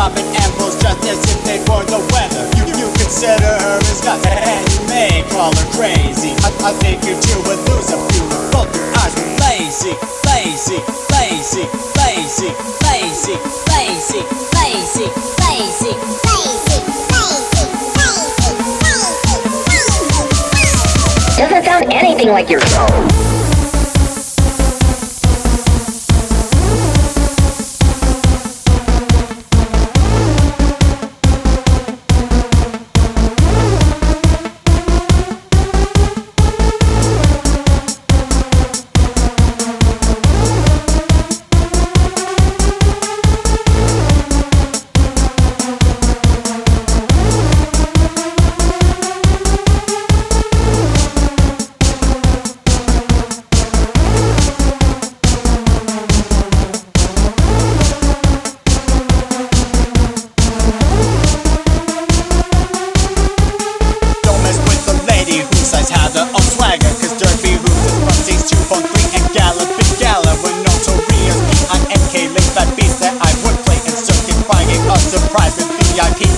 dropping apples just as if they were the weather. You consider her as nuts, and you may call her crazy. I think you two would lose a few. Both your eyes were lazy, lazy, lazy, lazy, lazy, lazy, lazy, lazy, lazy. Doesn't sound anything like your phone. Had their own swagger, cause Derby Roots is from Stage 2.3 and Gala, Big Gala were notorious. B-I-N-K, late fat beats that I would play in circuit, finding a surprise with VIP.